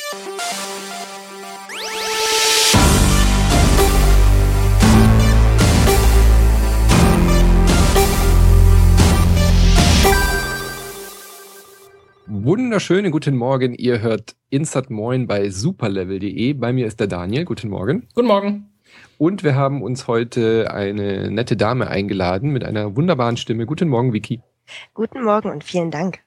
Wunderschönen guten Morgen, ihr hört Insert Moin bei superlevel.de. Bei mir ist der Daniel, guten Morgen. Guten Morgen. Und wir haben uns heute eine nette Dame eingeladen mit einer wunderbaren Stimme. Guten Morgen, Vicky. Guten Morgen und vielen Dank.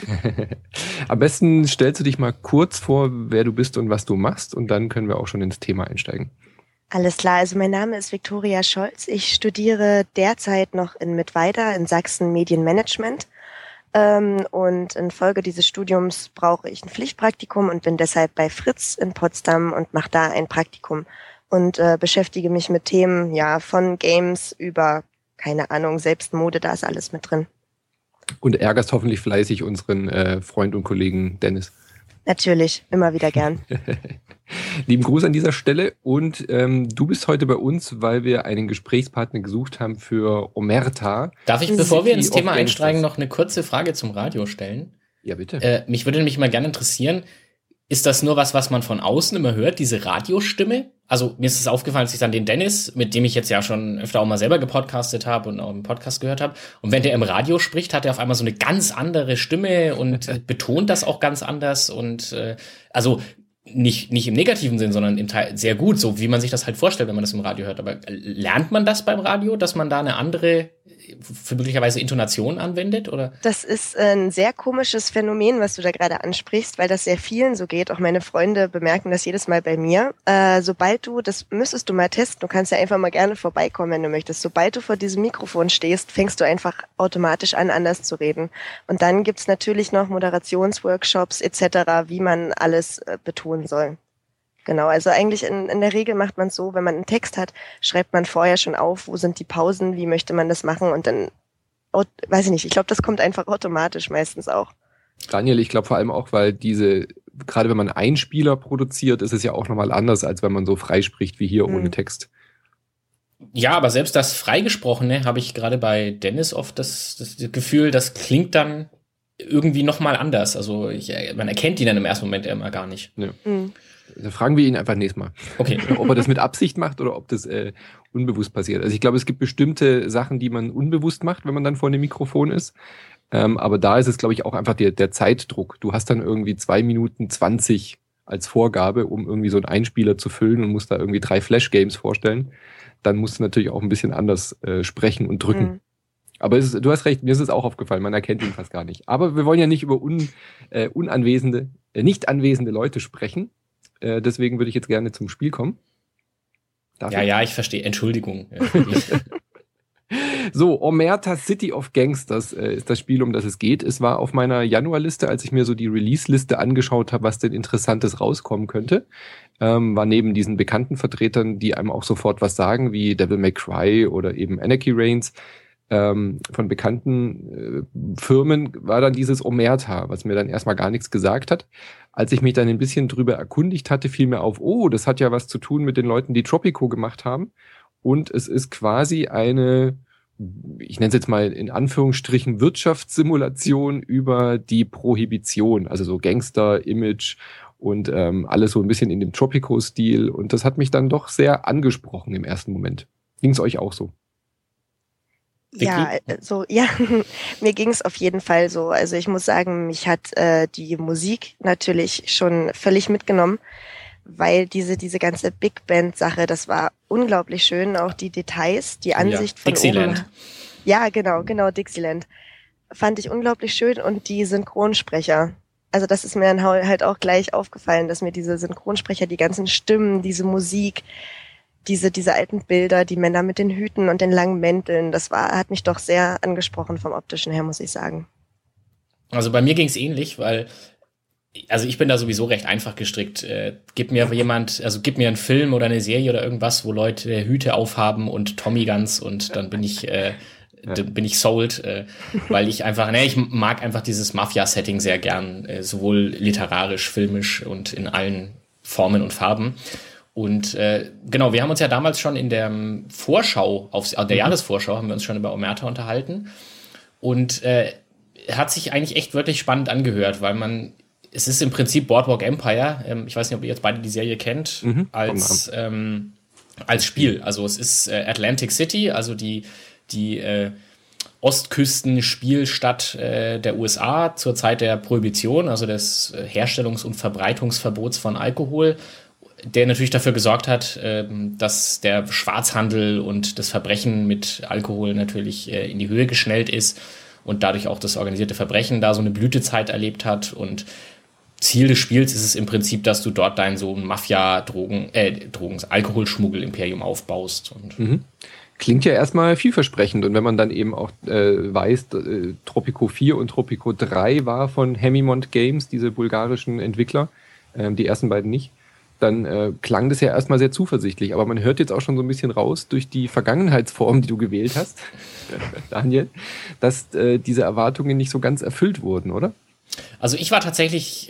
Am besten stellst du dich mal kurz vor, wer du bist und was du machst, und dann können wir auch schon ins Thema einsteigen. Alles klar, also mein Name ist Viktoria Scholz. Ich studiere derzeit noch in Mittweida in Sachsen Medienmanagement. Und infolge dieses Studiums brauche ich ein Pflichtpraktikum und bin deshalb bei Fritz in Potsdam und mache da ein Praktikum und beschäftige mich mit Themen von Games über, keine Ahnung, selbst Mode, da ist alles mit drin. Und ärgerst hoffentlich fleißig unseren Freund und Kollegen Dennis. Natürlich, immer wieder gern. Lieben Gruß an dieser Stelle, und du bist heute bei uns, weil wir einen Gesprächspartner gesucht haben für Omerta. Darf ich, bevor wir ins Thema einsteigen, noch eine kurze Frage zum Radio stellen? Ja, bitte. Mich würde nämlich mal gerne interessieren, ist das nur was man von außen immer hört, diese Radiostimme? Also mir ist es aufgefallen, als ich dann den Dennis, mit dem ich jetzt ja schon öfter auch mal selber gepodcastet habe und auch im Podcast gehört habe, und wenn der im Radio spricht, hat er auf einmal so eine ganz andere Stimme und betont das auch ganz anders und also nicht im negativen Sinn, sondern im Teil sehr gut, so wie man sich das halt vorstellt, wenn man das im Radio hört. Aber lernt man das beim Radio, dass man da eine andere, für möglicherweise Intonation anwendet, oder? Das ist ein sehr komisches Phänomen, was du da gerade ansprichst, weil das sehr vielen so geht. Auch meine Freunde bemerken das jedes Mal bei mir. Sobald du, das müsstest du mal testen, du kannst ja einfach mal gerne vorbeikommen, wenn du möchtest. Sobald du vor diesem Mikrofon stehst, fängst du einfach automatisch an, anders zu reden. Und dann gibt's natürlich noch Moderationsworkshops etc., wie man alles betonen soll. Genau, also eigentlich in der Regel macht man es so, wenn man einen Text hat, schreibt man vorher schon auf, wo sind die Pausen, wie möchte man das machen, und dann, weiß ich nicht, ich glaube, das kommt einfach automatisch meistens auch. Daniel, ich glaube vor allem auch, weil gerade wenn man Einspieler produziert, ist es ja auch nochmal anders, als wenn man so frei spricht wie hier ohne Text. Ja, aber selbst das Freigesprochene habe ich gerade bei Dennis oft das Gefühl, das klingt dann irgendwie nochmal anders. Also man erkennt ihn dann im ersten Moment immer gar nicht. Ja. Da fragen wir ihn einfach nächstes Mal. Okay. Ob er das mit Absicht macht oder ob das unbewusst passiert. Also ich glaube, es gibt bestimmte Sachen, die man unbewusst macht, wenn man dann vor einem Mikrofon ist. Aber da ist es, glaube ich, auch einfach der Zeitdruck. Du hast dann irgendwie 2 Minuten 20 als Vorgabe, um irgendwie so einen Einspieler zu füllen, und musst da irgendwie 3 Flash-Games vorstellen. Dann musst du natürlich auch ein bisschen anders sprechen und drücken. Aber du hast recht, mir ist es auch aufgefallen, man erkennt ihn fast gar nicht. Aber wir wollen ja nicht über nicht anwesende Leute sprechen. Deswegen würde ich jetzt gerne zum Spiel kommen. Darf ich? Ja, ich verstehe. Entschuldigung. So, Omerta City of Gangsters ist das Spiel, um das es geht. Es war auf meiner Januarliste, als ich mir so die Release-Liste angeschaut habe, was denn Interessantes rauskommen könnte. War neben diesen bekannten Vertretern, die einem auch sofort was sagen, wie Devil May Cry oder eben Anarchy Reigns, von bekannten Firmen, war dann dieses Omerta, was mir dann erstmal gar nichts gesagt hat. Als ich mich dann ein bisschen drüber erkundigt hatte, fiel mir auf, das hat ja was zu tun mit den Leuten, die Tropico gemacht haben. Und es ist quasi eine, ich nenne es jetzt mal in Anführungsstrichen, Wirtschaftssimulation über die Prohibition, also so Gangster-Image und alles so ein bisschen in dem Tropico-Stil. Und das hat mich dann doch sehr angesprochen im ersten Moment. Ging es euch auch so? Ja, mir ging es auf jeden Fall so. Also ich muss sagen, mich hat die Musik natürlich schon völlig mitgenommen, weil diese ganze Big Band Sache, das war unglaublich schön, auch die Details, die Ansicht von Dixieland. Oben. Ja, genau, Dixieland. Fand ich unglaublich schön, und die Synchronsprecher. Also das ist mir dann halt auch gleich aufgefallen, dass mir diese Synchronsprecher, die ganzen Stimmen, diese Musik, diese alten Bilder, die Männer mit den Hüten und den langen Mänteln, hat mich doch sehr angesprochen vom Optischen her, muss ich sagen. Also bei mir ging es ähnlich, weil ich bin da sowieso recht einfach gestrickt. Gib mir einen Film oder eine Serie oder irgendwas, wo Leute Hüte aufhaben und Tommy Guns, und dann bin ich sold, weil ich einfach, ich mag einfach dieses Mafia-Setting sehr gern, sowohl literarisch, filmisch und in allen Formen und Farben. Und genau, wir haben uns ja damals schon in der Vorschau, der Jahresvorschau, haben wir uns schon über Omerta unterhalten. Und hat sich eigentlich echt wirklich spannend angehört, weil man es ist im Prinzip Boardwalk Empire. Ich weiß nicht, ob ihr jetzt beide die Serie kennt, als Spiel. Also es ist Atlantic City, also die Ostküsten-Spielstadt der USA zur Zeit der Prohibition, also des Herstellungs- und Verbreitungsverbots von Alkohol, der natürlich dafür gesorgt hat, dass der Schwarzhandel und das Verbrechen mit Alkohol natürlich in die Höhe geschnellt ist und dadurch auch das organisierte Verbrechen da so eine Blütezeit erlebt hat. Und Ziel des Spiels ist es im Prinzip, dass du dort dein so ein Alkoholschmuggel-Imperium aufbaust. Und Klingt ja erstmal vielversprechend. Und wenn man dann eben auch weiß, Tropico 4 und Tropico 3 war von Hemimont Games, diese bulgarischen Entwickler, die ersten beiden nicht, dann klang das ja erstmal sehr zuversichtlich. Aber man hört jetzt auch schon so ein bisschen raus durch die Vergangenheitsform, die du gewählt hast, Daniel, dass diese Erwartungen nicht so ganz erfüllt wurden, oder? Also ich war tatsächlich,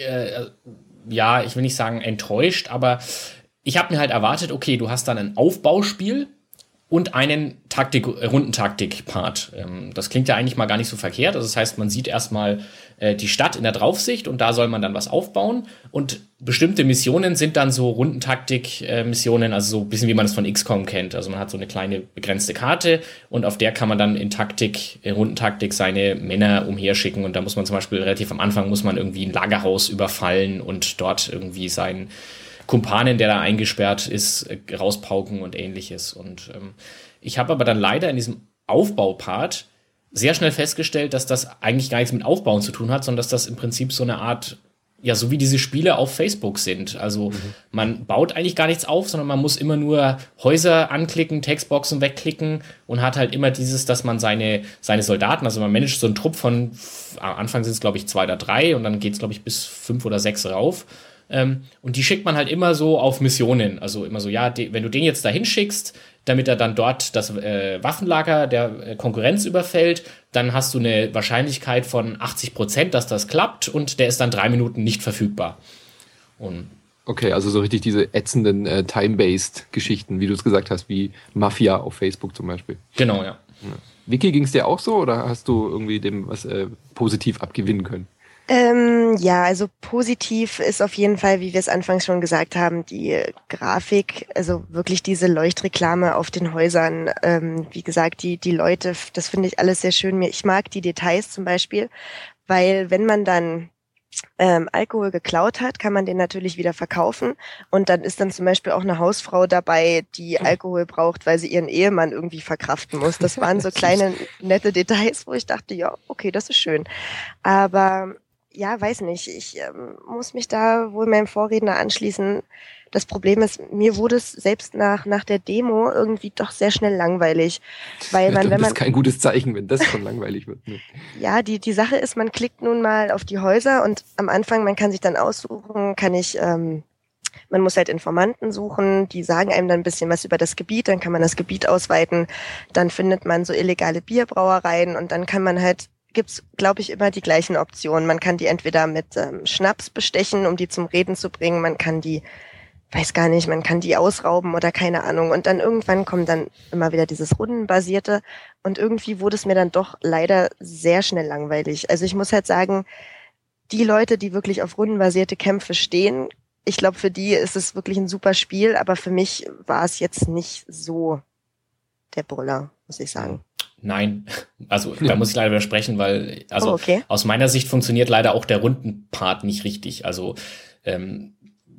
ich will nicht sagen enttäuscht, aber ich habe mir halt erwartet, okay, du hast dann ein Aufbauspiel und einen Rundentaktik-Part. Das klingt ja eigentlich mal gar nicht so verkehrt. Also das heißt, man sieht erstmal die Stadt in der Draufsicht und da soll man dann was aufbauen. Und bestimmte Missionen sind dann so Rundentaktik-Missionen, also so ein bisschen wie man das von XCOM kennt. Also man hat so eine kleine begrenzte Karte und auf der kann man dann in Rundentaktik seine Männer umherschicken. Und da muss man zum Beispiel relativ am Anfang muss man irgendwie ein Lagerhaus überfallen und dort irgendwie seinen Kumpanen, der da eingesperrt ist, rauspauken und ähnliches. Und ich habe aber dann leider in diesem Aufbaupart sehr schnell festgestellt, dass das eigentlich gar nichts mit Aufbauen zu tun hat, sondern dass das im Prinzip so eine Art, ja, so wie diese Spiele auf Facebook sind. Also man baut eigentlich gar nichts auf, sondern man muss immer nur Häuser anklicken, Textboxen wegklicken und hat halt immer dass man seine Soldaten, also man managt so einen Trupp von, am Anfang sind es glaube ich 2 oder 3 und dann geht es glaube ich bis 5 oder 6 rauf. Und die schickt man halt immer so auf Missionen. Also immer so, wenn du den jetzt dahin schickst, damit er dann dort das Waffenlager der Konkurrenz überfällt, dann hast du eine Wahrscheinlichkeit von 80%, dass das klappt und der ist dann 3 Minuten nicht verfügbar. Und okay, also so richtig diese ätzenden Time-Based Geschichten, wie du es gesagt hast, wie Mafia auf Facebook zum Beispiel. Genau, ja. Vicky, ging es dir auch so oder hast du irgendwie dem was positiv abgewinnen können? Also positiv ist auf jeden Fall, wie wir es anfangs schon gesagt haben, die Grafik, also wirklich diese Leuchtreklame auf den Häusern, wie gesagt, die Leute, das finde ich alles sehr schön. Ich mag die Details zum Beispiel, weil wenn man dann Alkohol geklaut hat, kann man den natürlich wieder verkaufen und dann ist dann zum Beispiel auch eine Hausfrau dabei, die Alkohol braucht, weil sie ihren Ehemann irgendwie verkraften muss. Das waren so kleine, nette Details, wo ich dachte, ja, okay, das ist schön. Aber ja, weiß nicht. Ich muss mich da wohl meinem Vorredner anschließen. Das Problem ist, mir wurde es selbst nach der Demo irgendwie doch sehr schnell langweilig. Weil das ist kein gutes Zeichen, wenn das schon langweilig wird. Ne? Ja, die Sache ist, man klickt nun mal auf die Häuser und am Anfang, man kann sich dann aussuchen, man muss halt Informanten suchen, die sagen einem dann ein bisschen was über das Gebiet, dann kann man das Gebiet ausweiten, dann findet man so illegale Bierbrauereien und dann kann man halt gibt's, glaube ich, immer die gleichen Optionen. Man kann die entweder mit Schnaps bestechen, um die zum Reden zu bringen. Man kann die, man kann die ausrauben oder keine Ahnung. Und dann irgendwann kommt dann immer wieder dieses Rundenbasierte. Und irgendwie wurde es mir dann doch leider sehr schnell langweilig. Also ich muss halt sagen, die Leute, die wirklich auf rundenbasierte Kämpfe stehen, ich glaube, für die ist es wirklich ein super Spiel. Aber für mich war es jetzt nicht so der Brüller, muss ich sagen. Nein, also da muss ich leider widersprechen, weil okay. Aus meiner Sicht funktioniert leider auch der Rundenpart nicht richtig. Also wenn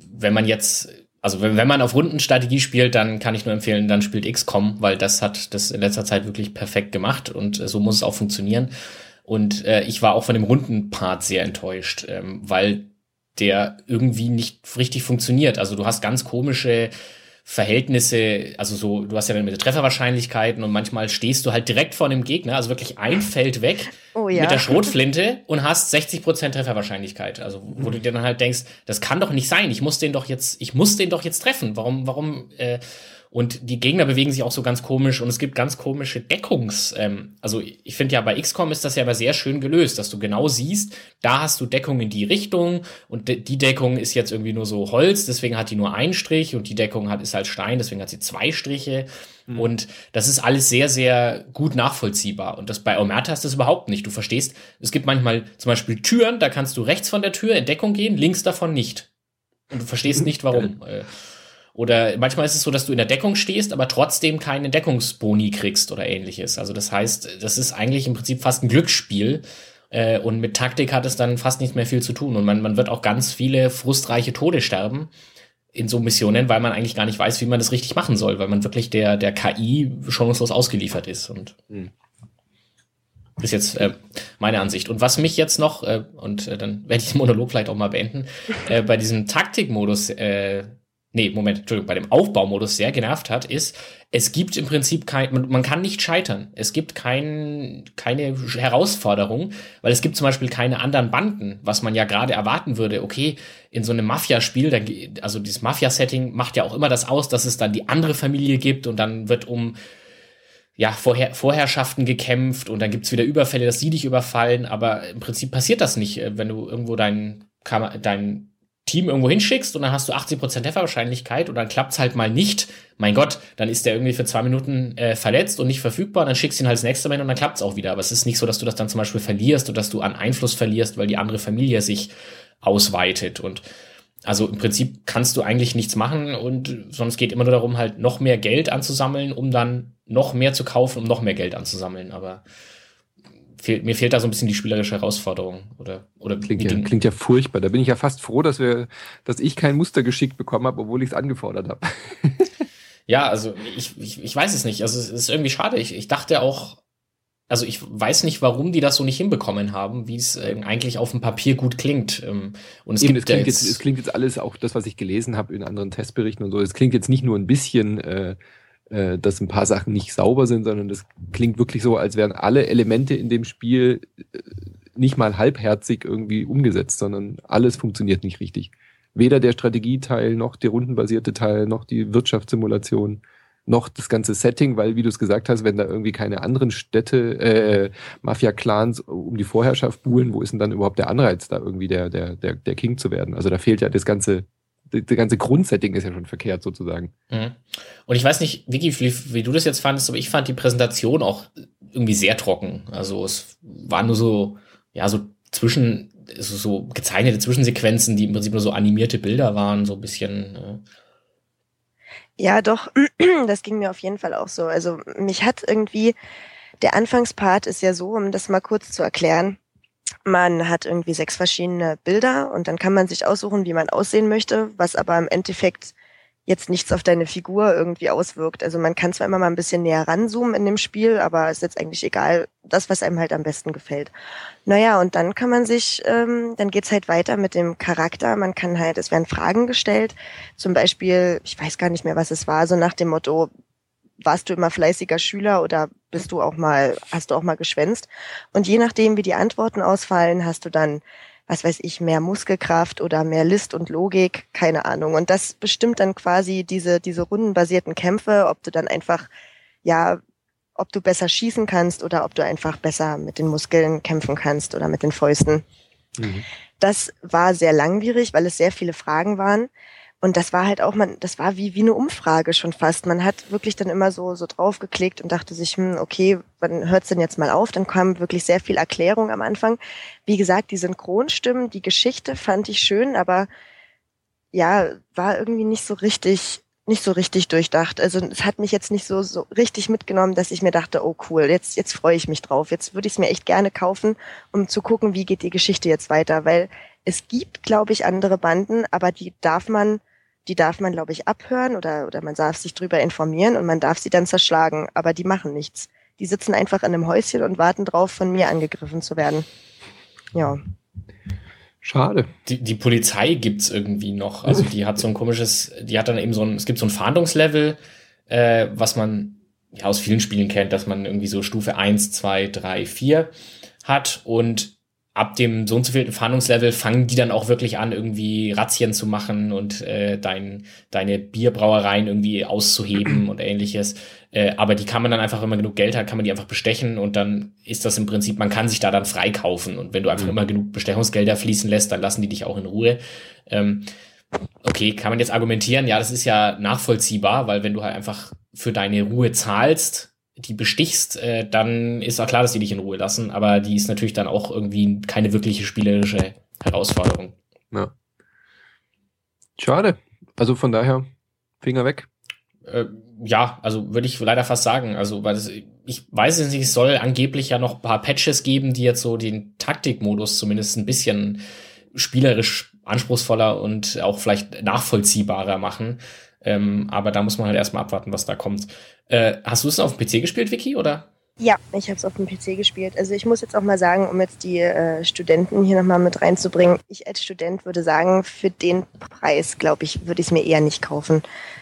man auf Rundenstrategie spielt, dann kann ich nur empfehlen, dann spielt XCOM, weil das hat das in letzter Zeit wirklich perfekt gemacht und so muss es auch funktionieren. Und ich war auch von dem Rundenpart sehr enttäuscht, weil der irgendwie nicht richtig funktioniert. Also du hast ganz komische Verhältnisse, also so, du hast ja dann mit der Trefferwahrscheinlichkeiten und manchmal stehst du halt direkt vor dem Gegner, also wirklich ein Feld weg mit der Schrotflinte und hast 60% Trefferwahrscheinlichkeit. Also wo du dir dann halt denkst, das kann doch nicht sein, ich muss den doch jetzt treffen. Warum? Und die Gegner bewegen sich auch so ganz komisch und es gibt ganz komische also ich finde ja bei XCOM ist das ja aber sehr schön gelöst, dass du genau siehst, da hast du Deckung in die Richtung und die Deckung ist jetzt irgendwie nur so Holz, deswegen hat die nur einen Strich und die Deckung ist halt Stein, deswegen hat sie 2 Striche. Und das ist alles sehr, sehr gut nachvollziehbar. Und das bei Omerta ist das überhaupt nicht. Du verstehst, es gibt manchmal zum Beispiel Türen, da kannst du rechts von der Tür in Deckung gehen, links davon nicht. Und du verstehst nicht, warum. Oder manchmal ist es so, dass du in der Deckung stehst, aber trotzdem keine Deckungsboni kriegst oder ähnliches. Also das heißt, das ist eigentlich im Prinzip fast ein Glücksspiel. Und mit Taktik hat es dann fast nicht mehr viel zu tun. Und man wird auch ganz viele frustreiche Tode sterben in so Missionen, weil man eigentlich gar nicht weiß, wie man das richtig machen soll, weil man wirklich der KI chancenlos ausgeliefert ist. Und ist jetzt meine Ansicht. Und was mich jetzt noch, dann werde ich den Monolog vielleicht auch mal beenden, bei diesem Taktikmodus, bei dem Aufbaumodus sehr genervt hat, ist, es gibt im Prinzip man kann nicht scheitern. Es gibt keine Herausforderung, weil es gibt zum Beispiel keine anderen Banden, was man ja gerade erwarten würde. Okay, in so einem Mafia-Spiel, also dieses Mafia-Setting macht ja auch immer das aus, dass es dann die andere Familie gibt und dann wird um Vorherrschaften gekämpft und dann gibt's wieder Überfälle, dass sie dich überfallen, aber im Prinzip passiert das nicht, wenn du irgendwo dein Team irgendwo hinschickst und dann hast du 80% Trefferwahrscheinlichkeit und dann klappt's halt mal nicht. Mein Gott, dann ist der irgendwie für 2 Minuten verletzt und nicht verfügbar, dann schickst du ihn halt ins nächste Mal und dann klappt's auch wieder. Aber es ist nicht so, dass du das dann zum Beispiel verlierst oder dass du an Einfluss verlierst, weil die andere Familie sich ausweitet. Und also im Prinzip kannst du eigentlich nichts machen und sonst geht immer nur darum, halt noch mehr Geld anzusammeln, um dann noch mehr zu kaufen, um noch mehr Geld anzusammeln. Aber mir fehlt da so ein bisschen die spielerische Herausforderung. Oder klingt ja furchtbar. Da bin ich ja fast froh, dass ich kein Muster geschickt bekommen habe, obwohl ich es angefordert habe. Ja, also ich weiß es nicht. Also es ist irgendwie schade. Ich dachte auch, also ich weiß nicht, warum die das so nicht hinbekommen haben, wie es eigentlich auf dem Papier gut klingt. Und es klingt jetzt alles, auch das, was ich gelesen habe in anderen Testberichten und so, es klingt jetzt nicht nur ein bisschen dass ein paar Sachen nicht sauber sind, sondern das klingt wirklich so, als wären alle Elemente in dem Spiel nicht mal halbherzig irgendwie umgesetzt, sondern alles funktioniert nicht richtig. Weder der Strategieteil, noch der rundenbasierte Teil, noch die Wirtschaftssimulation, noch das ganze Setting, weil, wie du es gesagt hast, wenn da irgendwie keine anderen Städte, Mafia-Clans um die Vorherrschaft buhlen, wo ist denn dann überhaupt der Anreiz, da irgendwie der King zu werden? Also da fehlt ja das ganze Grundsetting ist ja schon verkehrt sozusagen. Mhm. Und ich weiß nicht, Vicky, wie du das jetzt fandest, aber ich fand die Präsentation auch irgendwie sehr trocken. Also es waren nur so gezeichnete Zwischensequenzen, die im Prinzip nur so animierte Bilder waren, so ein bisschen. Ja, doch, das ging mir auf jeden Fall auch so. Also mich hat irgendwie, der Anfangspart ist ja so, um das mal kurz zu erklären, man hat irgendwie 6 verschiedene Bilder und dann kann man sich aussuchen, wie man aussehen möchte, was aber im Endeffekt jetzt nichts auf deine Figur irgendwie auswirkt. Also man kann zwar immer mal ein bisschen näher ranzoomen in dem Spiel, aber ist jetzt eigentlich egal, das, was einem halt am besten gefällt. Naja, und dann kann man sich, dann geht's halt weiter mit dem Charakter. Man kann halt, es werden Fragen gestellt, zum Beispiel, ich weiß gar nicht mehr, was es war, so nach dem Motto, warst du immer fleißiger Schüler oder hast du auch mal geschwänzt? Und je nachdem, wie die Antworten ausfallen, hast du dann, was weiß ich, mehr Muskelkraft oder mehr List und Logik, keine Ahnung. Und das bestimmt dann quasi diese rundenbasierten Kämpfe, ob du dann einfach, ob du besser schießen kannst oder ob du einfach besser mit den Muskeln kämpfen kannst oder mit den Fäusten. Mhm. Das war sehr langwierig, weil es sehr viele Fragen waren. Und das war halt auch, das war wie eine Umfrage schon fast. Man hat wirklich dann immer so draufgeklickt und dachte sich, okay, wann hört's denn jetzt mal auf? Dann kam wirklich sehr viel Erklärung am Anfang. Wie gesagt, die Synchronstimmen, die Geschichte fand ich schön, aber ja, war irgendwie nicht so richtig durchdacht. Also es hat mich jetzt nicht so richtig mitgenommen, dass ich mir dachte, oh cool, jetzt freue ich mich drauf. Jetzt würde ich es mir echt gerne kaufen, um zu gucken, wie geht die Geschichte jetzt weiter. Weil es gibt, glaube ich, andere Banden, aber die darf man, glaube ich, abhören oder man darf sich drüber informieren und man darf sie dann zerschlagen. Aber die machen nichts. Die sitzen einfach in einem Häuschen und warten drauf, von mir angegriffen zu werden. Ja. Schade. Die Polizei gibt's irgendwie noch. Also die hat dann eben es gibt so ein Fahndungslevel, was man ja aus vielen Spielen kennt, dass man irgendwie so Stufe 1, 2, 3, 4 hat und ab dem so und so vielten Fahndungslevel fangen die dann auch wirklich an, irgendwie Razzien zu machen und deine Bierbrauereien irgendwie auszuheben und ähnliches. Aber die kann man dann einfach, wenn man genug Geld hat, kann man die einfach bestechen und dann ist das im Prinzip, man kann sich da dann freikaufen. Und wenn du einfach immer genug Bestechungsgelder fließen lässt, dann lassen die dich auch in Ruhe. Okay, kann man jetzt argumentieren, ja, das ist ja nachvollziehbar, weil wenn du halt einfach für deine Ruhe zahlst, die bestichst, dann ist auch klar, dass die dich in Ruhe lassen, aber die ist natürlich dann auch irgendwie keine wirkliche spielerische Herausforderung. Ja. Schade. Also von daher, Finger weg. Ja, also würde ich leider fast sagen, also weil ich weiß es nicht, es soll angeblich ja noch ein paar Patches geben, die jetzt so den Taktikmodus zumindest ein bisschen spielerisch anspruchsvoller und auch vielleicht nachvollziehbarer machen. Aber da muss man halt erstmal abwarten, was da kommt. Hast du es auf dem PC gespielt, Vicky, oder? Ja, ich habe es auf dem PC gespielt. Also ich muss jetzt auch mal sagen, um jetzt die Studenten hier nochmal mit reinzubringen, ich als Student würde sagen, für den Preis, glaube ich, würde ich es mir eher nicht kaufen.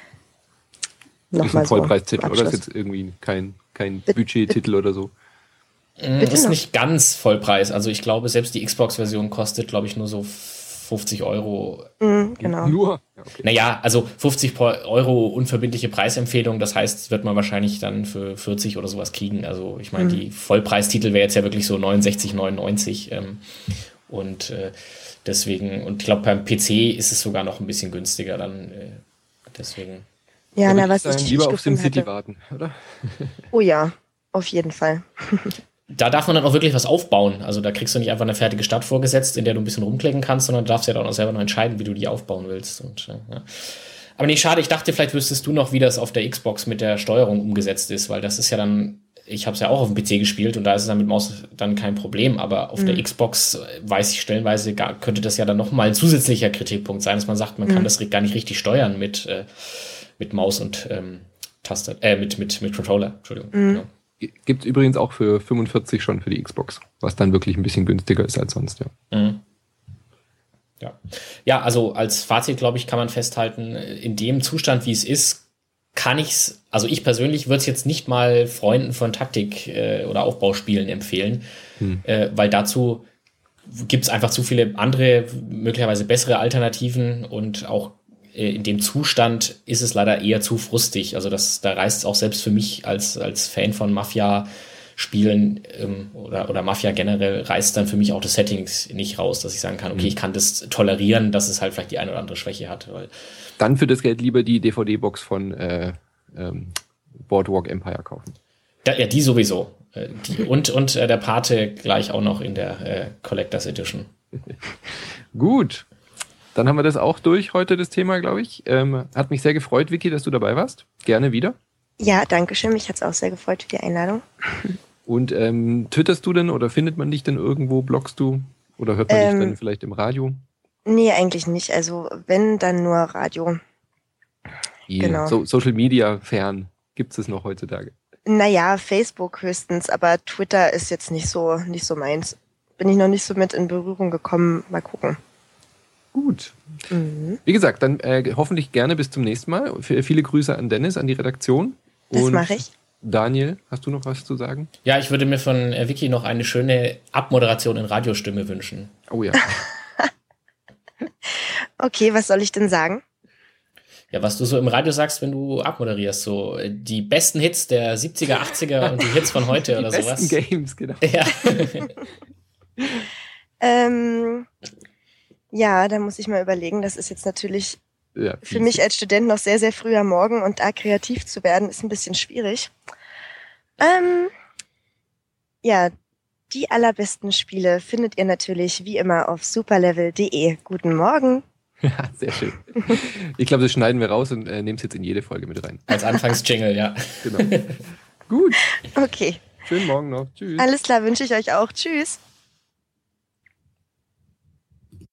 Das ist ein Vollpreistitel, oder? Das ist jetzt irgendwie kein Budget-Titel oder so. Ist nicht ganz Vollpreis. Also ich glaube, selbst die Xbox-Version kostet, glaube ich, nur so 50 Euro. Genau. Nur? Ja, okay. Naja, also 50 Euro unverbindliche Preisempfehlung. Das heißt, wird man wahrscheinlich dann für 40 oder sowas kriegen. Also ich meine, die Vollpreistitel wäre jetzt ja wirklich so 69,99. Und deswegen, und ich glaube, beim PC ist es sogar noch ein bisschen günstiger dann. Deswegen. Ja, na, was ich lieber auf SimCity warten, oder? Oh ja, auf jeden Fall. Da darf man dann auch wirklich was aufbauen. Also da kriegst du nicht einfach eine fertige Stadt vorgesetzt, in der du ein bisschen rumklicken kannst, sondern darfst ja dann auch selber noch entscheiden, wie du die aufbauen willst. Und, ja. Aber nee, schade, ich dachte, vielleicht wüsstest du noch, wie das auf der Xbox mit der Steuerung umgesetzt ist, weil das ist ja dann, ich habe es ja auch auf dem PC gespielt und da ist es dann mit Maus dann kein Problem, aber auf der Xbox weiß ich stellenweise, könnte das ja dann nochmal ein zusätzlicher Kritikpunkt sein, dass man sagt, man kann das gar nicht richtig steuern mit Maus und Taste, mit Controller, Entschuldigung. Genau. Gibt es übrigens auch für 45 schon für die Xbox, was dann wirklich ein bisschen günstiger ist als sonst, ja. Ja, also als Fazit, glaube ich, kann man festhalten, in dem Zustand, wie es ist, also ich persönlich würde es jetzt nicht mal Freunden von Taktik- oder Aufbauspielen empfehlen, weil dazu gibt es einfach zu viele andere, möglicherweise bessere Alternativen und auch in dem Zustand ist es leider eher zu frustig. Also da reißt es auch selbst für mich als Fan von Mafia-Spielen oder Mafia generell, reißt dann für mich auch das Settings nicht raus, dass ich sagen kann, okay, ich kann das tolerieren, dass es halt vielleicht die eine oder andere Schwäche hat. Weil dann für das Geld lieber die DVD-Box von Boardwalk Empire kaufen. Ja, die sowieso. Und der Pate gleich auch noch in der Collectors Edition. Gut. Dann haben wir das auch durch heute, das Thema, glaube ich. Hat mich sehr gefreut, Vicky, dass du dabei warst. Gerne wieder. Ja, danke schön. Mich hat es auch sehr gefreut für die Einladung. Und twitterst du denn oder findet man dich denn irgendwo, bloggst du? Oder hört man dich dann vielleicht im Radio? Nee, eigentlich nicht. Also wenn, dann nur Radio. Yeah. Genau. Social Media fern. Gibt es noch heutzutage? Naja, Facebook höchstens, aber Twitter ist jetzt nicht so meins. Bin ich noch nicht so mit in Berührung gekommen. Mal gucken. Gut. Wie gesagt, dann hoffentlich gerne bis zum nächsten Mal. Viele Grüße an Dennis, an die Redaktion. Das mache ich. Daniel, hast du noch was zu sagen? Ja, ich würde mir von Vicky noch eine schöne Abmoderation in Radiostimme wünschen. Oh ja. Okay, was soll ich denn sagen? Ja, was du so im Radio sagst, wenn du abmoderierst. So die besten Hits der 70er, 80er und die Hits von heute oder sowas. Die besten Games, genau. Ja. Ja, da muss ich mal überlegen. Das ist jetzt natürlich für mich als Student noch sehr, sehr früh am Morgen und da kreativ zu werden, ist ein bisschen schwierig. Ja, die allerbesten Spiele findet ihr natürlich wie immer auf superlevel.de. Guten Morgen. Ja, sehr schön. Ich glaube, das schneiden wir raus und nehmen es jetzt in jede Folge mit rein. Als Anfangsjingle, ja. Genau. Gut. Okay. Schönen Morgen noch. Tschüss. Alles klar, wünsche ich euch auch. Tschüss.